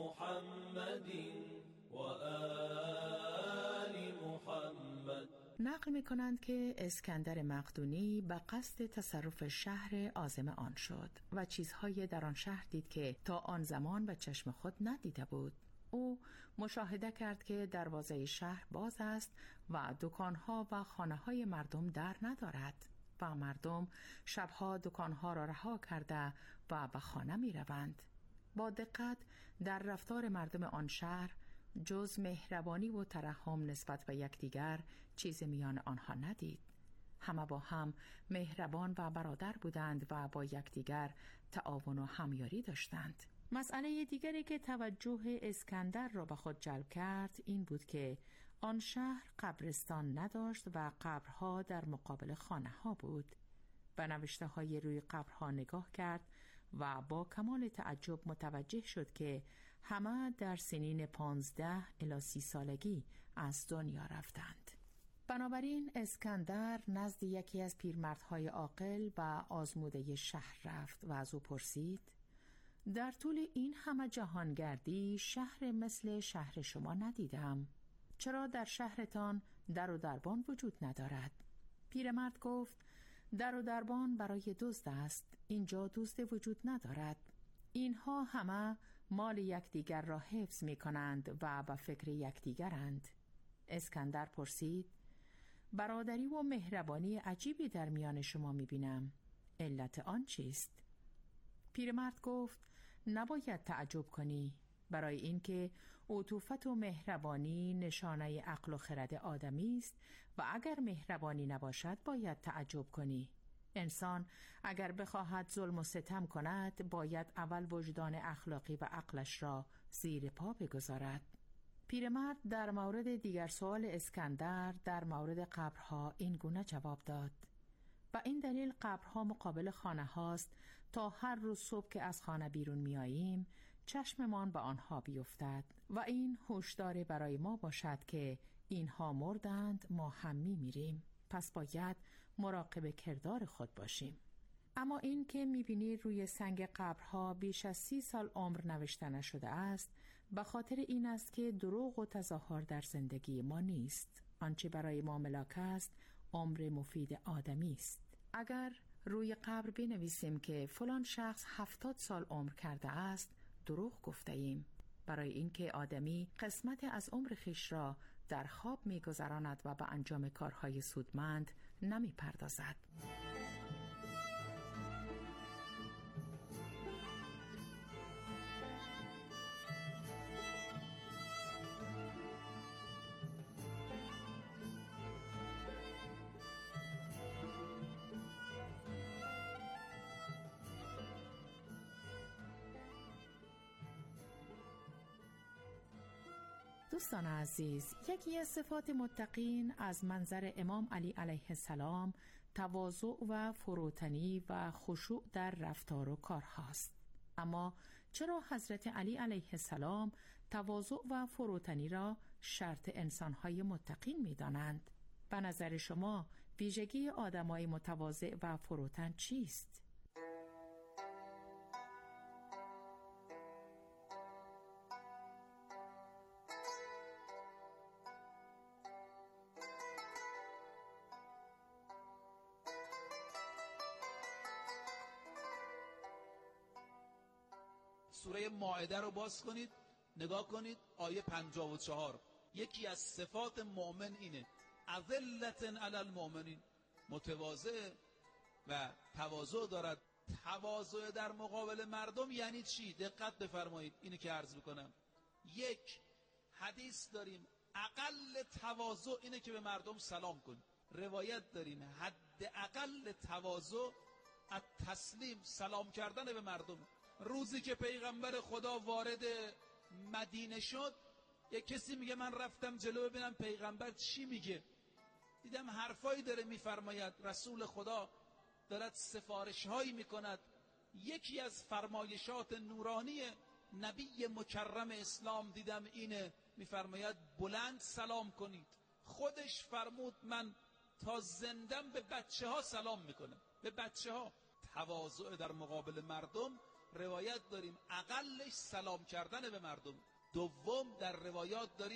نه نقل می کنند که اسکندر مقدونی به قصد تصرف شهر عاصمه آن شد و چیزهای در آن شهر دید که تا آن زمان به چشم خود ندیده بود. او مشاهده کرد که دروازه شهر باز است و دکانها و خانه‌های مردم در ندارد و مردم شبها دکانها را رها کرده و به خانه می روند. با دقت در رفتار مردم آن شهر جز مهربانی و ترحم نسبت به یکدیگر چیز میان آنها ندید. همه با هم مهربان و برادر بودند و با یکدیگر تعاون و همیاری داشتند. مسئله دیگری که توجه اسکندر را به خود جلب کرد این بود که آن شهر قبرستان نداشت و قبرها در مقابل خانه ها بود. به نوشته های روی قبرها نگاه کرد و با کمال تعجب متوجه شد که همه در سنین پانزده الی سی سالگی از دنیا رفتند. بنابراین اسکندر نزد یکی از پیرمردهای عاقل و آزموده شهر رفت و از او پرسید: در طول این همه جهانگردی شهر مثل شهر شما ندیدم. چرا در شهرتان در و دربان وجود ندارد؟ پیرمرد گفت: در و دربان برای دزد است، اینجا دزد وجود ندارد. اینها همه مال یکدیگر را حفظ می کنند و به فکر یکدیگرند. اسکندر پرسید: برادری و مهربانی عجیبی در میان شما می بینم. علت آن چیست؟ پیرمرد گفت: نباید تعجب کنی، برای اینکه عطوفت و مهربانی نشانه عقل و خرد آدمی است و اگر مهربانی نباشد باید تعجب کنی. انسان اگر بخواهد ظلم و ستم کند باید اول وجدان اخلاقی و عقلش را زیر پا بگذارد. پیرمرد در مورد دیگر سوال اسکندر در مورد قبرها این گونه جواب داد: و این دلیل قبرها مقابل خانه هاست تا هر روز صبح که از خانه بیرون می آییم چشممان به آنها بیفتد و این هشدار برای ما باشد که اینها مردند، ما هم می میریم، پس باید مراقب کردار خود باشیم. اما این که می بینی روی سنگ قبرها بیش از سی سال عمر نوشته نشده است به خاطر این است که دروغ و تظاهر در زندگی ما نیست. آنچه برای ما ملاک است عمر مفید آدمی است. اگر روی قبر بنویسیم که فلان شخص هفتاد سال عمر کرده است دروغ گفته ایم، برای اینکه آدمی قسمت از عمر خیش را در خواب می‌گذراند و به انجام کارهای سودمند نمی‌پردازد. دوستان عزیز، یکی از صفات متقین از منظر امام علی علیه السلام تواضع و فروتنی و خشوع در رفتار و کار هاست. اما چرا حضرت علی علیه السلام تواضع و فروتنی را شرط انسانهای متقین می دانند؟ به نظر شما ویژگی آدمای متواضع و فروتن چیست؟ سوره مائده رو باز کنید، نگاه کنید، آیه پنجاه و چهار. یکی از صفات مؤمن اینه، اذلة علی المؤمنین، متواضع و تواضع دارد. تواضع در مقابل مردم یعنی چی؟ دقت بفرمایید اینو که عرض میکنم. یک حدیث داریم اقل تواضع اینه که به مردم سلام کنید. روایت داریم حد اقل تواضع از تسلیم، سلام کردن به مردم. روزی که پیغمبر خدا وارد مدینه شد، یک کسی میگه من رفتم جلو ببینم پیغمبر چی میگه، دیدم حرفایی داره میفرماید، رسول خدا دارد سفارش هایی میکند. یکی از فرمایشات نورانی نبی مکرم اسلام دیدم اینه، میفرماید بلند سلام کنید. خودش فرمود من تا زندم به بچه ها سلام میکنم، به بچه ها. تواضع در مقابل مردم روایت داریم اقلش سلام کردن به مردم. دوم در روایات داریم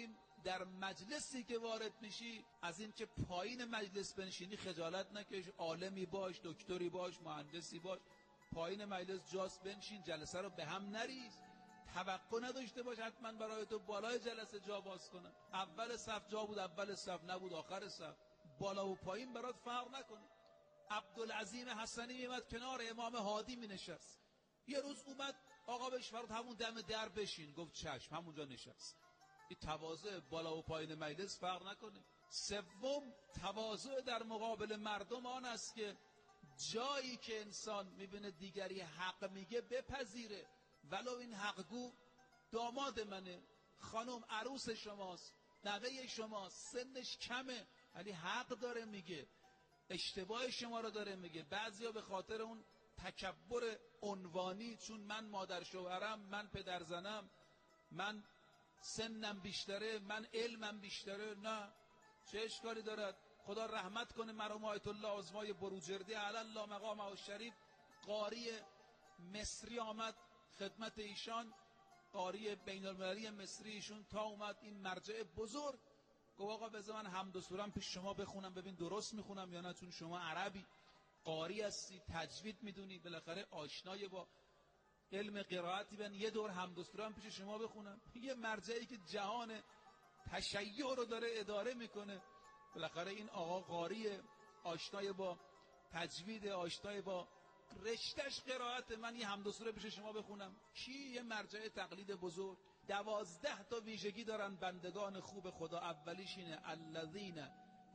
در مجلسی که وارد میشی از این که پایین مجلس بنشینی خجالت نکش، عالمی باش، دکتری باش، مهندسی باش، پایین مجلس جاست بنشین، جلسه رو به هم نریز. توقع نداشته باش حتما برای تو بالای جلسه جا باز کنن. اول صف جا بود، اول صف نبود، آخر صف. بالا و پایین برات فرق نکنه. عبدالعظیم حسنی میمد کنار امام هادی می نشست. یه روز اومد آقا بهش فرمود همون دم در بشین، گفت چشم، همونجا نشست. این تواضع بالا و پایین مجلس فرق نکنه. سوم، تواضع در مقابل مردم آن است که جایی که انسان میبینه دیگری حق میگه بپذیره، ولو این حقگو داماد منه، خانم عروس شماست، نوه شماست، سنش کمه ولی حق داره میگه، اشتباه شما رو داره میگه. بعضیا به خاطر اون تکبر عنوانی، چون من مادر شوهرم، من پدر زنم، من سنم بیشتره، من علمم بیشتره، نه، چه اشکالی دارد؟ خدا رحمت کنه مرحوم آیت الله عظمای بروجردی علی الله مقامه الشریف، قاری مصری آمد خدمت ایشان، قاری بین المللی مصری ایشون، تا اومد این مرجع بزرگ گفت آقا بذار من حمد و سورم پیش شما بخونم ببین درست میخونم یا نه، چون شما عربی قاری هستی، تجوید میدونی، بالاخره آشنای با علم قرائتی، بن یه دور حمد و سورم پیش شما بخونم. یه مرجعی که جهان تشیع رو داره اداره میکنه، بالاخره این آقا قاری آشنای با تجوید، آشنای با رشتش قرائت، من یه حمد و سوره پیش شما بخونم. کی؟ یه مرجع تقلید بزرگ. دوازده تا ویژگی دارن بندگان خوب خدا. اولیش اینه الذین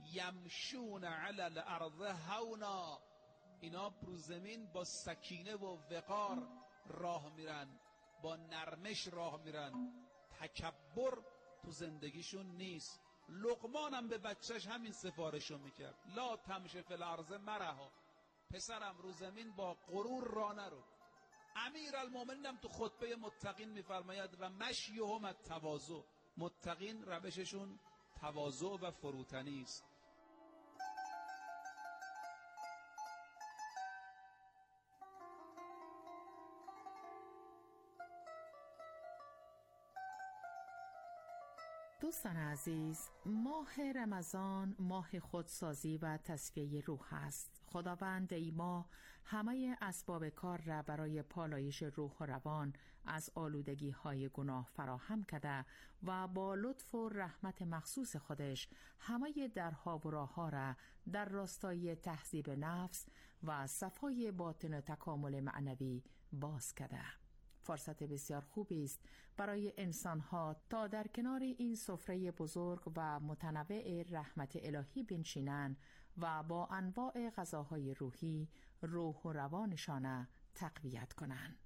یمشون علی الارض هونا، اینا رو زمین با سکینه و وقار راه میرن، با نرمش راه میرن، تکبر تو زندگیشون نیست. لقمان هم به بچهش همین سفارشو میکرد، لا تمشی فی الارض مرحا، پسرم رو زمین با غرور راه نرو. امیر المومنین هم تو خطبه متقین میفرماید و مشیهم التواضع، متقین روششون تواضع و فروتنی است. دوستان عزیز، ماه رمضان ماه خودسازی و تصفیه روح است. خداوند ای ماه همه اسباب کار را برای پالایش روح و روان از آلودگی های گناه فراهم کرده و با لطف و رحمت مخصوص خودش همه درها و راهها را در راستای تهذیب نفس و صفای باطن و تکامل معنوی باز کرده. فرصت بسیار خوبی است برای انسان‌ها تا در کنار این سفره بزرگ و متنوع رحمت الهی بنشینند و با انواع غذاهای روحی روح و روانشان تقویت کنند.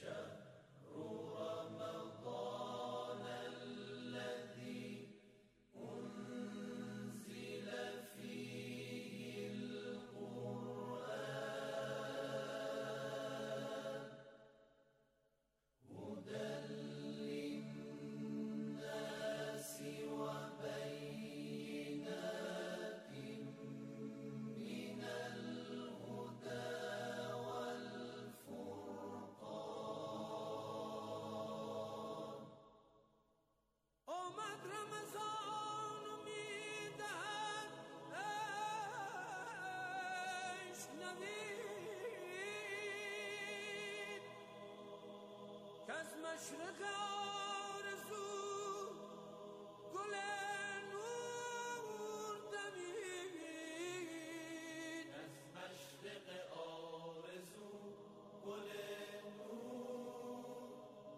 مشرق آرزو گل نور دمید، از مشرق آرزو گل نور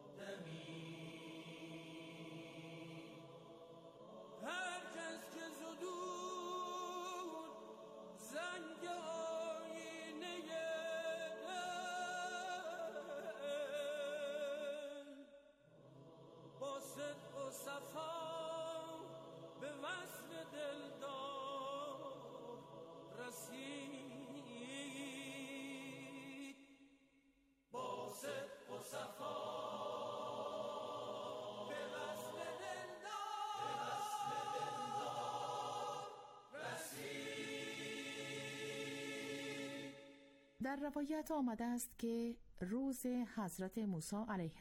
دمید. هر کس که زدود زنگ آینه صدق و صفا به وصل دلدار رسید، با صدق و صفا به وصل دلدار رسید. در روایت آمده است که روز حضرت موسی علیه